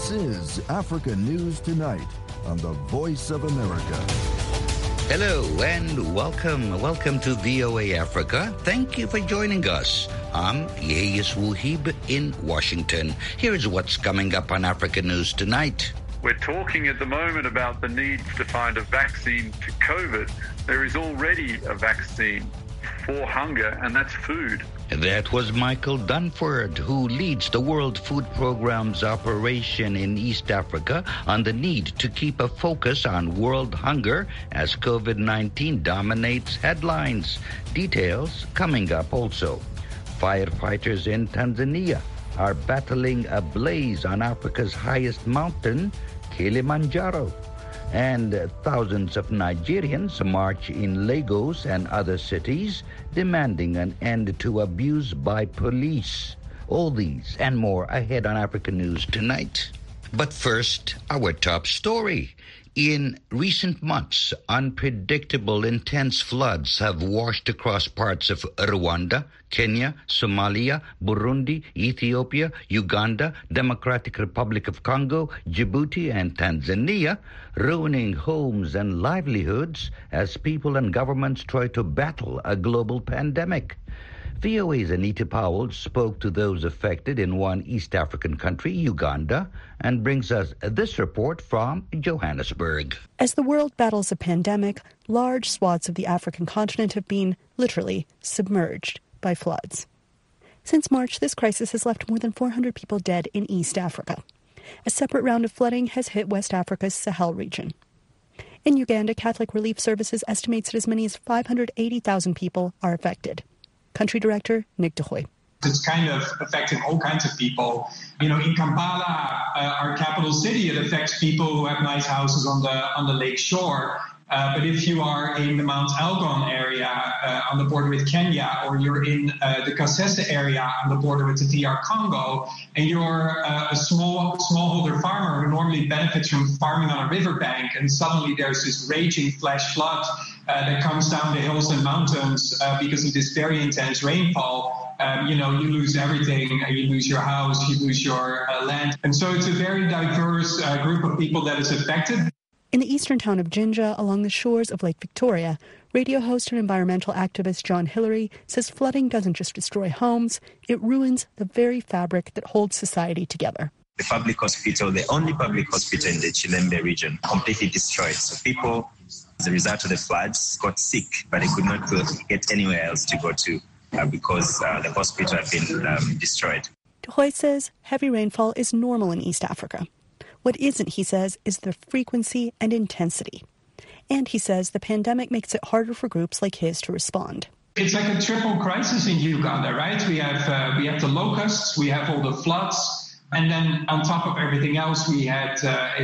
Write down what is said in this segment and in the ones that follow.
This is Africa News Tonight on the Voice of America. Hello and welcome. Welcome to VOA Africa. Thank you for joining us. I'm Yeyes Wuhib in Washington. Here's what's coming up on Africa News Tonight. We're talking at the moment about the need to find a vaccine to COVID. There is already a vaccine for hunger, and that's food. That was Michael Dunford, who leads the World Food Programme's operation in East Africa on the need to keep a focus on world hunger as COVID-19 dominates headlines. Details coming up also. Firefighters in Tanzania are battling a blaze on Africa's highest mountain, Kilimanjaro. And thousands of Nigerians march in Lagos and other cities demanding an end to abuse by police. All these and more ahead on Africa News Tonight. But first, our top story. In recent months, unpredictable intense floods have washed across parts of Rwanda, Kenya, Somalia, Burundi, Ethiopia, Uganda, Democratic Republic of Congo, Djibouti, and Tanzania, ruining homes and livelihoods as people and governments try to battle a global pandemic. VOA's Anita Powell spoke to those affected in one East African country, Uganda, and brings us this report from Johannesburg. As the world battles a pandemic, large swaths of the African continent have been, literally, submerged by floods. Since March, this crisis has left more than 400 people dead in East Africa. A separate round of flooding has hit West Africa's Sahel region. In Uganda, Catholic Relief Services estimates that as many as 580,000 people are affected. Country Director Nick DeHoy. It's kind of affecting all kinds of people. You know, in Kampala, our capital city, it affects people who have nice houses on the lake shore. But if you are in the Mount Elgon area on the border with Kenya, or you're in the Kasese area on the border with the DR Congo, and you're a smallholder farmer who normally benefits from farming on a riverbank, and suddenly there's this raging flash flood that comes down the hills and mountains because of this very intense rainfall, you lose everything. You lose your house, you lose your land. And so it's a very diverse group of people that is affected. In the eastern town of Jinja, along the shores of Lake Victoria, radio host and environmental activist John Hillary says flooding doesn't just destroy homes, it ruins the very fabric that holds society together. The public hospital, the only public hospital in the Chilembe region, completely destroyed. So people, as a result of the floods, got sick, but they could not get anywhere else to go to because the hospital had been destroyed. DeHoy says heavy rainfall is normal in East Africa. What isn't, he says, is the frequency and intensity. And he says the pandemic makes it harder for groups like his to respond. It's like a triple crisis in Uganda, right? We have the locusts, we have all the floods, and then on top of everything else, we have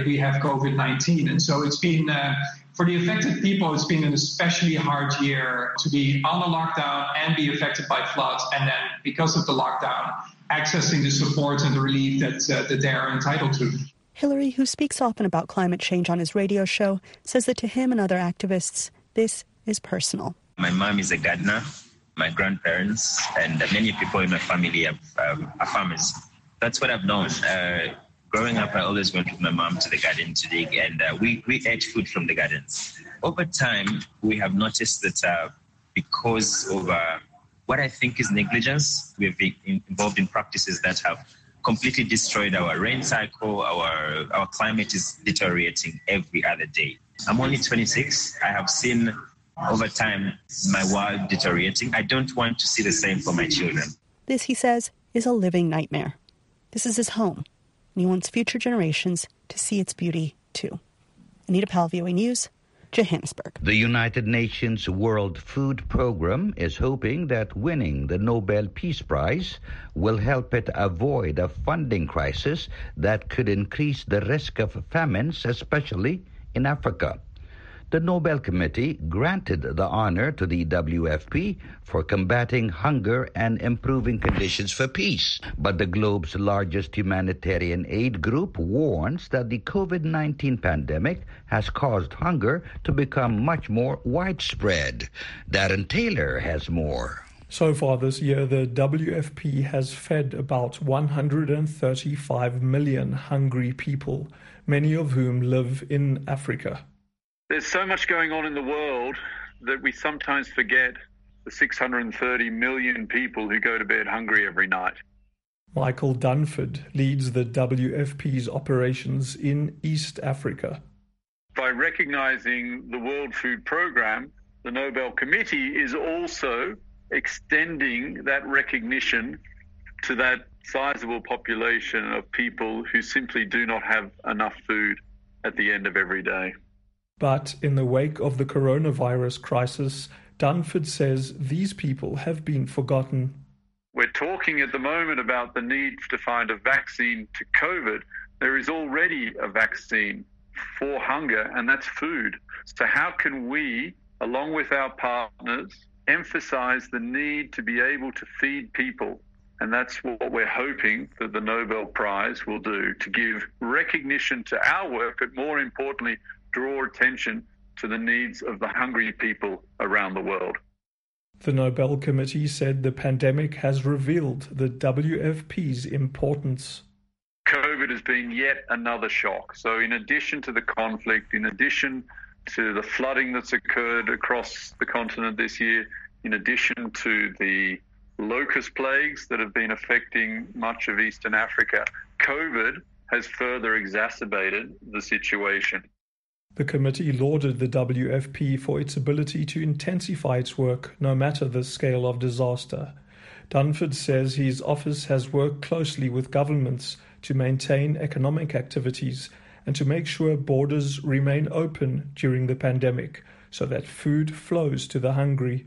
COVID-19. And so it's been, for the affected people, it's been an especially hard year to be on a lockdown and be affected by floods. And then because of the lockdown, accessing the support and the relief that they are entitled to. Hillary, who speaks often about climate change on his radio show, says that to him and other activists, this is personal. My mom is a gardener. My grandparents and many people in my family are farmers. That's what I've known. Growing up, I always went with my mom to the garden to dig, and we ate food from the gardens. Over time, we have noticed that because of what I think is negligence, we've been involved in practices that have completely destroyed our rain cycle. Our climate is deteriorating every other day. I'm only 26. I have seen over time my world deteriorating. I don't want to see the same for my children. This, he says, is a living nightmare. This is his home, and he wants future generations to see its beauty too. Anita Powell, VOA News, Johannesburg. The United Nations World Food Programme is hoping that winning the Nobel Peace Prize will help it avoid a funding crisis that could increase the risk of famines, especially in Africa. The Nobel Committee granted the honor to the WFP for combating hunger and improving conditions for peace. But the globe's largest humanitarian aid group warns that the COVID-19 pandemic has caused hunger to become much more widespread. Darren Taylor has more. So far this year, the WFP has fed about 135 million hungry people, many of whom live in Africa. There's so much going on in the world that we sometimes forget the 630 million people who go to bed hungry every night. Michael Dunford leads the WFP's operations in East Africa. By recognizing the World Food Programme, the Nobel Committee is also extending that recognition to that sizable population of people who simply do not have enough food at the end of every day. But in the wake of the coronavirus crisis, Dunford says these people have been forgotten. We're talking at the moment about the need to find a vaccine to COVID. There is already a vaccine for hunger, and that's food. So how can we, along with our partners, emphasize the need to be able to feed people? And that's what we're hoping that the Nobel Prize will do, to give recognition to our work, but more importantly, draw attention to the needs of the hungry people around the world. The Nobel Committee said the pandemic has revealed the WFP's importance. COVID has been yet another shock. So in addition to the conflict, in addition to the flooding that's occurred across the continent this year, in addition to the locust plagues that have been affecting much of Eastern Africa, COVID has further exacerbated the situation. The committee lauded the WFP for its ability to intensify its work no matter the scale of disaster. Dunford says his office has worked closely with governments to maintain economic activities and to make sure borders remain open during the pandemic so that food flows to the hungry.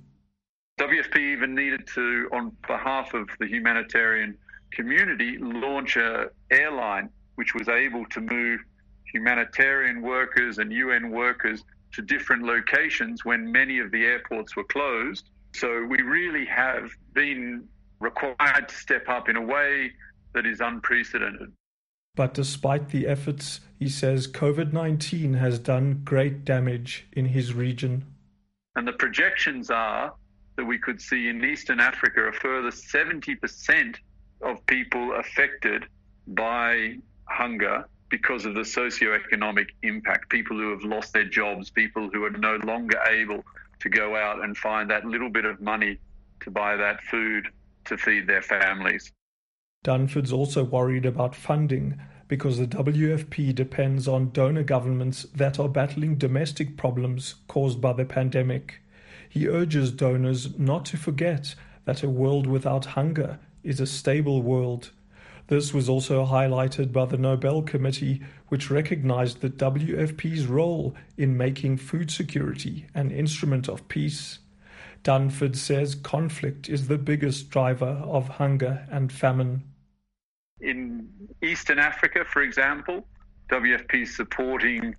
WFP even needed to, on behalf of the humanitarian community, launch an airline which was able to move humanitarian workers and UN workers to different locations when many of the airports were closed. So we really have been required to step up in a way that is unprecedented. But despite the efforts, he says COVID-19 has done great damage in his region. And the projections are that we could see in Eastern Africa a further 70% of people affected by hunger because of the socioeconomic impact, people who have lost their jobs, people who are no longer able to go out and find that little bit of money to buy that food to feed their families. Dunford's also worried about funding because the WFP depends on donor governments that are battling domestic problems caused by the pandemic. He urges donors not to forget that a world without hunger is a stable world. This was also highlighted by the Nobel Committee, which recognized the WFP's role in making food security an instrument of peace. Dunford says conflict is the biggest driver of hunger and famine. In Eastern Africa, for example, WFP is supporting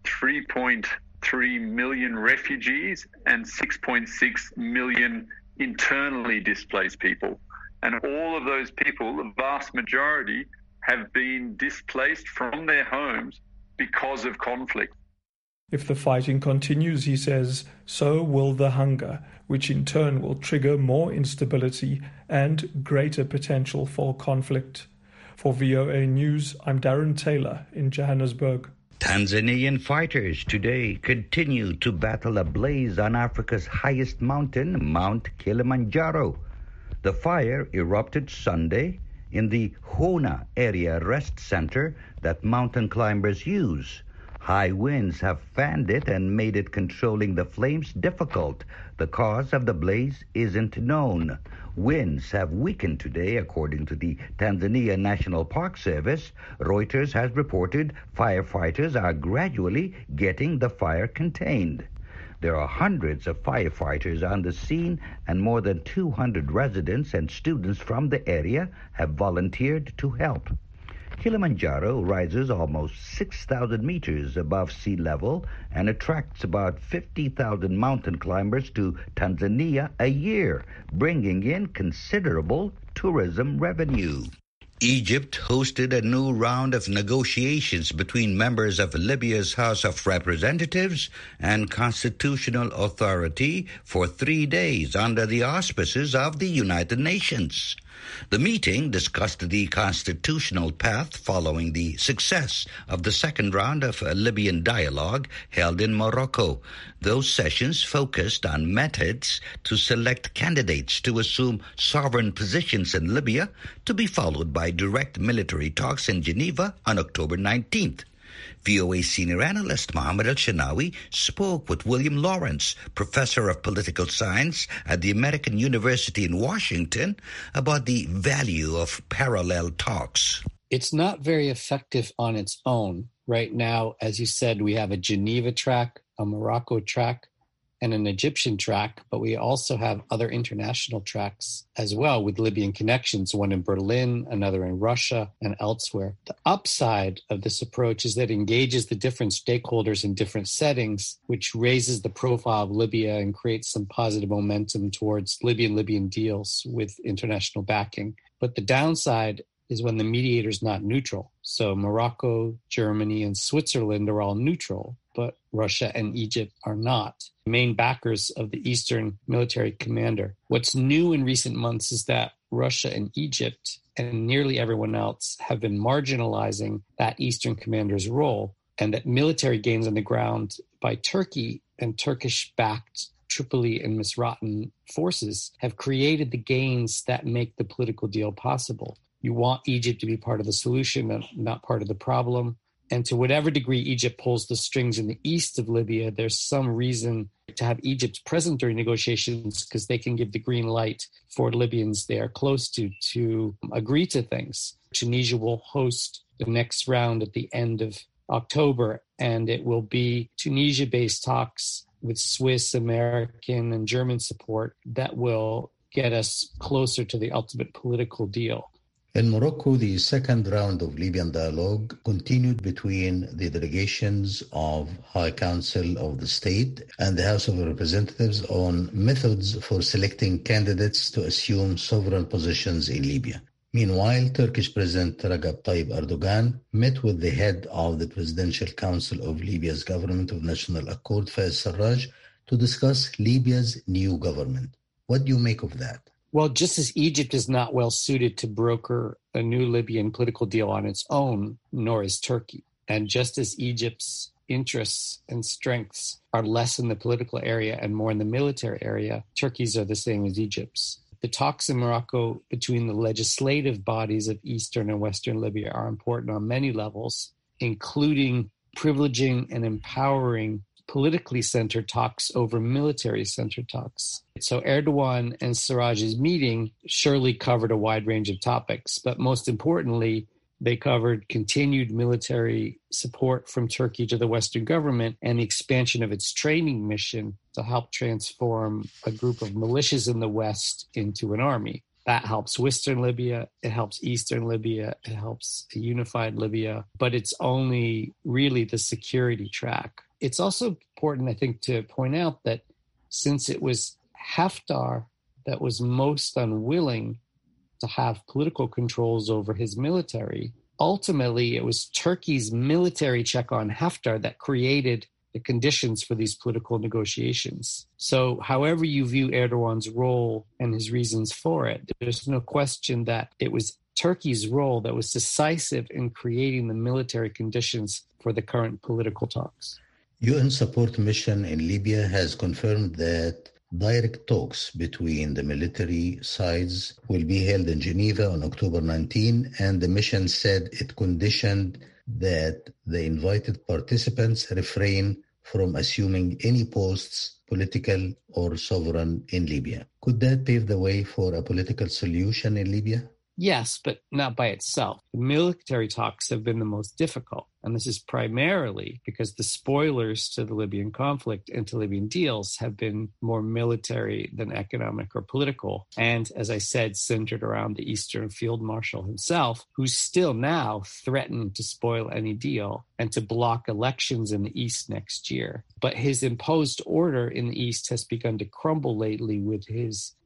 3.3 million refugees and 6.6 million internally displaced people. And all of those people, the vast majority, have been displaced from their homes because of conflict. If the fighting continues, he says, so will the hunger, which in turn will trigger more instability and greater potential for conflict. For VOA News, I'm Darren Taylor in Johannesburg. Tanzanian fighters today continue to battle a blaze on Africa's highest mountain, Mount Kilimanjaro. The fire erupted Sunday in the Hona Area Rest Center that mountain climbers use. High winds have fanned it and made it controlling the flames difficult. The cause of the blaze isn't known. Winds have weakened today, according to the Tanzania National Park Service. Reuters has reported firefighters are gradually getting the fire contained. There are hundreds of firefighters on the scene, and more than 200 residents and students from the area have volunteered to help. Kilimanjaro rises almost 6,000 meters above sea level and attracts about 50,000 mountain climbers to Tanzania a year, bringing in considerable tourism revenue. Egypt hosted a new round of negotiations between members of Libya's House of Representatives and Constitutional Authority for 3 days under the auspices of the United Nations. The meeting discussed the constitutional path following the success of the second round of a Libyan dialogue held in Morocco. Those sessions focused on methods to select candidates to assume sovereign positions in Libya, to be followed by direct military talks in Geneva on October 19th. VOA senior analyst Mohammed Al-Shanawi spoke with William Lawrence, professor of political science at the American University in Washington, about the value of parallel talks. It's not very effective on its own. Right now, as you said, we have a Geneva track, a Morocco track, and an Egyptian track, but we also have other international tracks as well with Libyan connections, one in Berlin, another in Russia, and elsewhere. The upside of this approach is that it engages the different stakeholders in different settings, which raises the profile of Libya and creates some positive momentum towards Libyan deals with international backing. But the downside is when the mediator is not neutral. So Morocco, Germany, and Switzerland are all neutral, but Russia and Egypt are not, main backers of the Eastern military commander. What's new in recent months is that Russia and Egypt and nearly everyone else have been marginalizing that Eastern commander's role, and that military gains on the ground by Turkey and Turkish-backed Tripoli and Misratan forces have created the gains that make the political deal possible. You want Egypt to be part of the solution and not part of the problem. And to whatever degree Egypt pulls the strings in the east of Libya, there's some reason to have Egypt present during negotiations because they can give the green light for Libyans they are close to agree to things. Tunisia will host the next round at the end of October, and it will be Tunisia-based talks with Swiss, American, and German support that will get us closer to the ultimate political deal. In Morocco, the second round of Libyan dialogue continued between the delegations of High Council of the State and the House of Representatives on methods for selecting candidates to assume sovereign positions in Libya. Meanwhile, Turkish President Recep Tayyip Erdogan met with the head of the Presidential Council of Libya's Government of National Accord, Fayez Sarraj, to discuss Libya's new government. What do you make of that? Well, just as Egypt is not well suited to broker a new Libyan political deal on its own, nor is Turkey. And just as Egypt's interests and strengths are less in the political area and more in the military area, Turkey's are the same as Egypt's. The talks in Morocco between the legislative bodies of Eastern and Western Libya are important on many levels, including privileging and empowering politically centered talks over military centered talks. So Erdogan and Sarraj's meeting surely covered a wide range of topics, but most importantly, they covered continued military support from Turkey to the Western government and the expansion of its training mission to help transform a group of militias in the West into an army. That helps Western Libya, it helps Eastern Libya, it helps a unified Libya, but it's only really the security track. It's also important, I think, to point out that since it was Haftar that was most unwilling to have political controls over his military, ultimately it was Turkey's military check on Haftar that created the conditions for these political negotiations. So however you view Erdogan's role and his reasons for it, there's no question that it was Turkey's role that was decisive in creating the military conditions for the current political talks. UN support mission in Libya has confirmed that direct talks between the military sides will be held in Geneva on October 19, and the mission said it conditioned that the invited participants refrain from assuming any posts, political or sovereign, in Libya. Could that pave the way for a political solution in Libya? Yes, but not by itself. The military talks have been the most difficult, and this is primarily because the spoilers to the Libyan conflict and to Libyan deals have been more military than economic or political, and, as I said, centered around the Eastern Field Marshal himself, who's still now threatened to spoil any deal and to block elections in the East next year. But his imposed order in the East has begun to crumble lately with his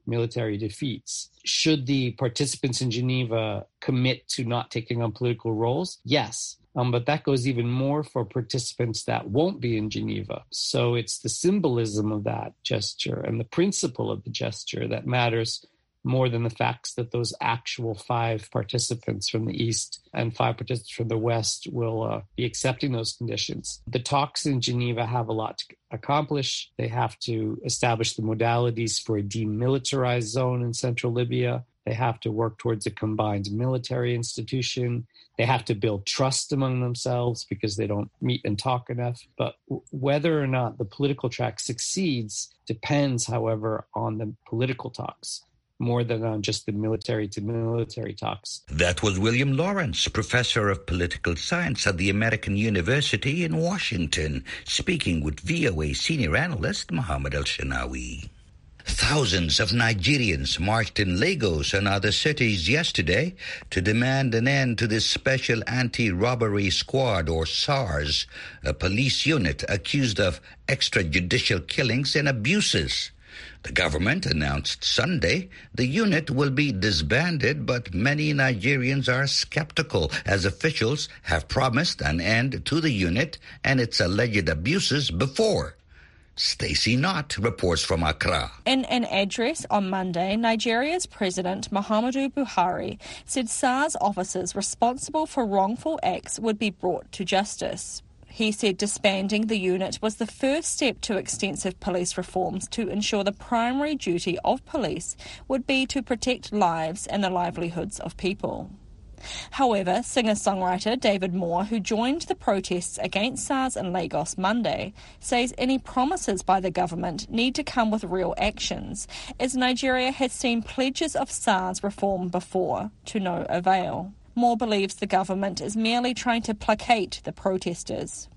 military defeats. Should the participants in Geneva commit to not taking on political roles? Yes. But that goes even more for participants that won't be in Geneva. So it's the symbolism of that gesture and the principle of the gesture that matters more than the facts that those actual 5 participants from the East and 5 participants from the West will be accepting those conditions. The talks in Geneva have a lot to accomplish. They have to establish the modalities for a demilitarized zone in central Libya. They have to work towards a combined military institution. They have to build trust among themselves because they don't meet and talk enough. But whether or not the political track succeeds depends, however, on the political talks, more than on just the military-to-military talks. That was William Lawrence, professor of political science at the American University in Washington, speaking with VOA senior analyst Mohammed El-Shanawi. Thousands of Nigerians marched in Lagos and other cities yesterday to demand an end to the Special Anti-Robbery Squad, or SARS, a police unit accused of extrajudicial killings and abuses. The government announced Sunday the unit will be disbanded, but many Nigerians are skeptical as officials have promised an end to the unit and its alleged abuses before. Stacey Knott reports from Accra. In an address on Monday, Nigeria's President Muhammadu Buhari said SARS officers responsible for wrongful acts would be brought to justice. He said disbanding the unit was the first step to extensive police reforms to ensure the primary duty of police would be to protect lives and the livelihoods of people. However, singer-songwriter David Moore, who joined the protests against SARS in Lagos Monday, says any promises by the government need to come with real actions, as Nigeria has seen pledges of SARS reform before, to no avail. Moore believes the government is merely trying to placate the protesters.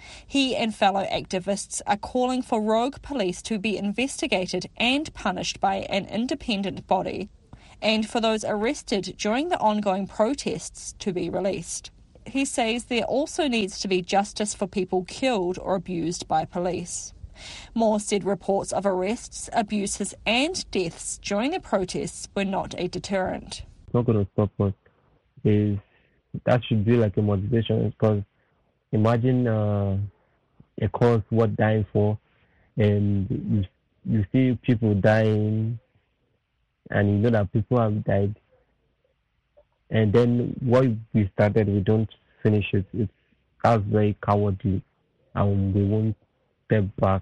He and fellow activists are calling for rogue police to be investigated and punished by an independent body, and for those arrested during the ongoing protests to be released. He says there also needs to be justice for people killed or abused by police. Moore said reports of arrests, abuses and deaths during the protests were not a deterrent. It's not going to stop us. That should be like a motivation, because imagine a cause worth dying for, and you see people dying, and you know that people have died, and then what we started, we don't finish it. That's very cowardly, and we won't step back,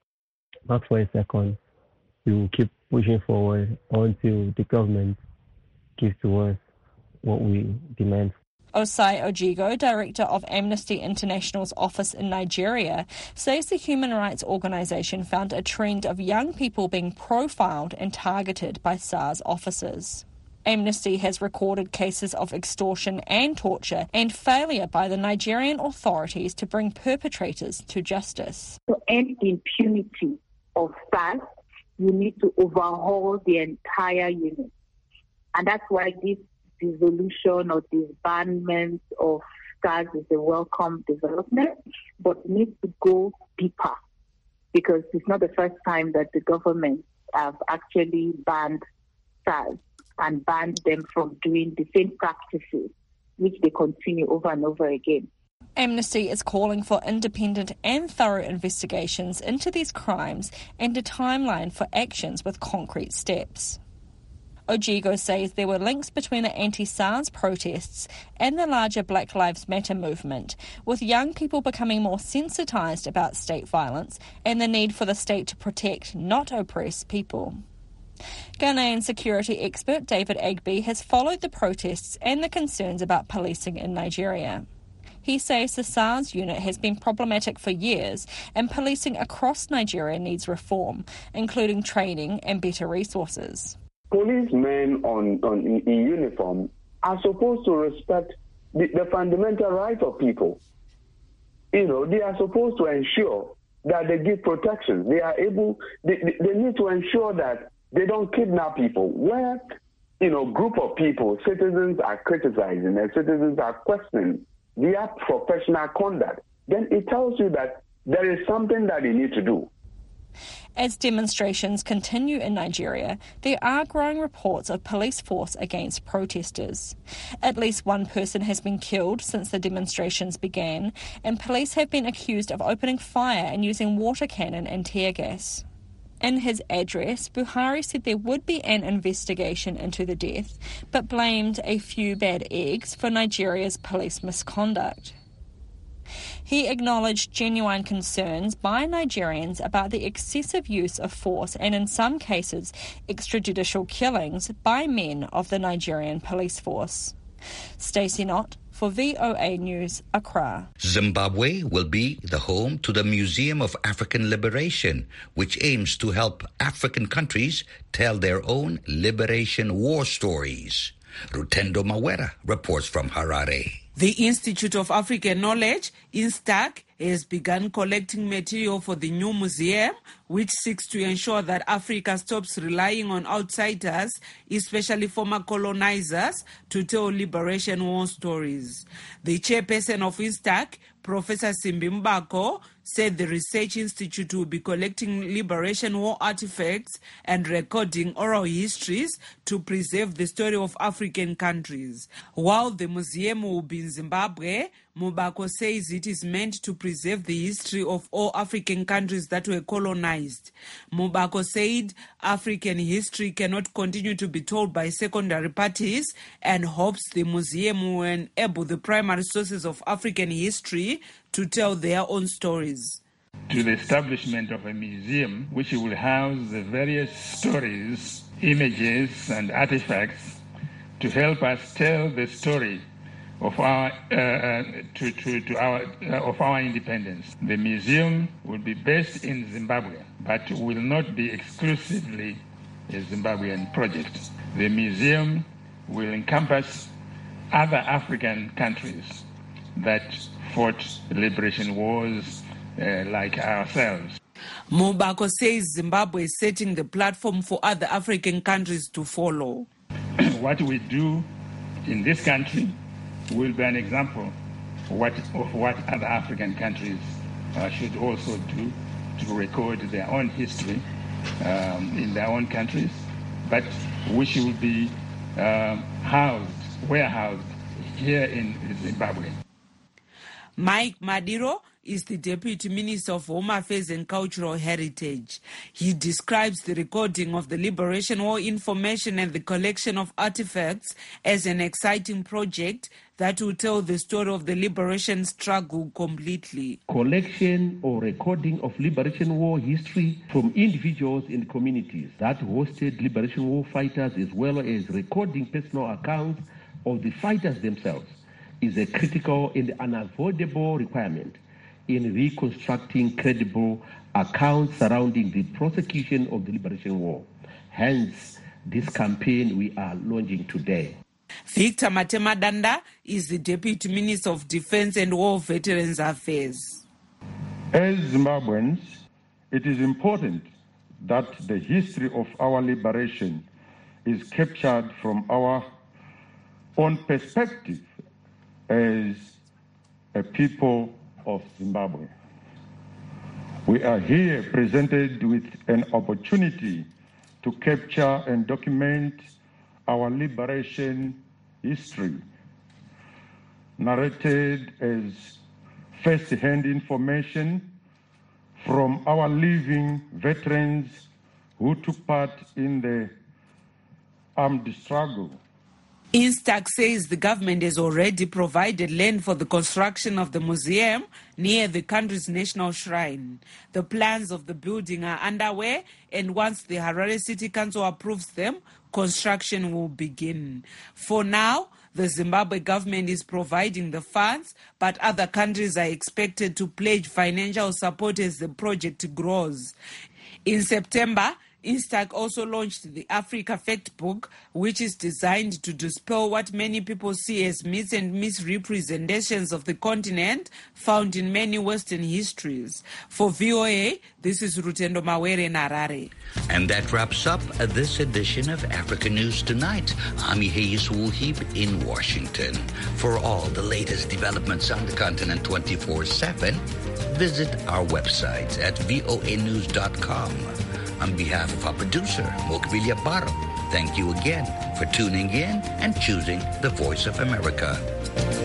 not for a second. We will keep pushing forward until the government gives to us what we demand. Osai Ojigo, director of Amnesty International's office in Nigeria, says the human rights organisation found a trend of young people being profiled and targeted by SARS officers. Amnesty has recorded cases of extortion and torture and failure by the Nigerian authorities to bring perpetrators to justice. To end impunity of SARS, you need to overhaul the entire unit. And that's why this dissolution or disbandment of SARS is a welcome development, but it needs to go deeper, because it's not the first time that the government have actually banned SARS and banned them from doing the same practices, which they continue over and over again. Amnesty is calling for independent and thorough investigations into these crimes and a timeline for actions with concrete steps. Ojigo says there were links between the anti-SARS protests and the larger Black Lives Matter movement, with young people becoming more sensitised about state violence and the need for the state to protect, not oppress, people. Ghanaian security expert David Agbe has followed the protests and the concerns about policing in Nigeria. He says the SARS unit has been problematic for years and policing across Nigeria needs reform, including training and better resources. Policemen in uniform are supposed to respect the fundamental rights of people. They are supposed to ensure that they give protection. They need to ensure that they don't kidnap people. Where, group of people, citizens are criticizing and citizens are questioning their professional conduct, then it tells you that there is something that they need to do. As demonstrations continue in Nigeria, there are growing reports of police force against protesters. At least one person has been killed since the demonstrations began, and police have been accused of opening fire and using water cannon and tear gas. In his address, Buhari said there would be an investigation into the death, but blamed a few bad eggs for Nigeria's police misconduct. He acknowledged genuine concerns by Nigerians about the excessive use of force and, in some cases, extrajudicial killings by men of the Nigerian police force. Stacey Knott for VOA News, Accra. Zimbabwe will be the home to the Museum of African Liberation, which aims to help African countries tell their own liberation war stories. Rutendo Mawera reports from Harare. The Institute of African Knowledge, INSTAC, has begun collecting material for the new museum, which seeks to ensure that Africa stops relying on outsiders, especially former colonizers, to tell liberation war stories. The chairperson of INSTAC, Professor Simbi Mbako, said the research institute will be collecting liberation war artifacts and recording oral histories to preserve the story of African countries. While the museum will be in Zimbabwe, Mbako says it is meant to preserve the history of all African countries that were colonized. Mbako said African history cannot continue to be told by secondary parties and hopes the museum will enable the primary sources of African history to tell their own stories. To the establishment of a museum which will house the various stories, images and artifacts to help us tell the story of our of our independence. The museum will be based in Zimbabwe, but will not be exclusively a Zimbabwean project. The museum will encompass other African countries that fought liberation wars like ourselves. Mbako says Zimbabwe is setting the platform for other African countries to follow. What we do in this country will be an example of what other African countries should also do to record their own history in their own countries, but which will be warehoused here in Zimbabwe. Mike Madiro is the Deputy Minister of Home Affairs and Cultural Heritage. He describes the recording of the Liberation War information and the collection of artifacts as an exciting project that will tell the story of the liberation struggle completely. Collection or recording of Liberation War history from individuals and communities that hosted Liberation War fighters, as well as recording personal accounts of the fighters themselves, is a critical and unavoidable requirement in reconstructing credible accounts surrounding the prosecution of the Liberation War. Hence, this campaign we are launching today. Victor Matemadanda is the Deputy Minister of Defense and War Veterans Affairs. As Zimbabweans, it is important that the history of our liberation is captured from our own perspective as a people of Zimbabwe. We are here presented with an opportunity to capture and document our liberation history, narrated as first-hand information from our living veterans who took part in the armed struggle. INSTAC says the government has already provided land for the construction of the museum near the country's national shrine. The plans of the building are underway, and once the Harare City Council approves them, construction will begin. For now, the Zimbabwe government is providing the funds, but other countries are expected to pledge financial support as the project grows. In September, Instac also launched the Africa Fact Book, which is designed to dispel what many people see as myths and misrepresentations of the continent found in many Western histories. For VOA, this is Rutendo Mawere in Harare. And that wraps up this edition of Africa News Tonight. I'm Hayes Woolheap in Washington. For all the latest developments on the continent 24/7, visit our website at voanews.com. On behalf of our producer, Mokbilia Baro, thank you again for tuning in and choosing the Voice of America.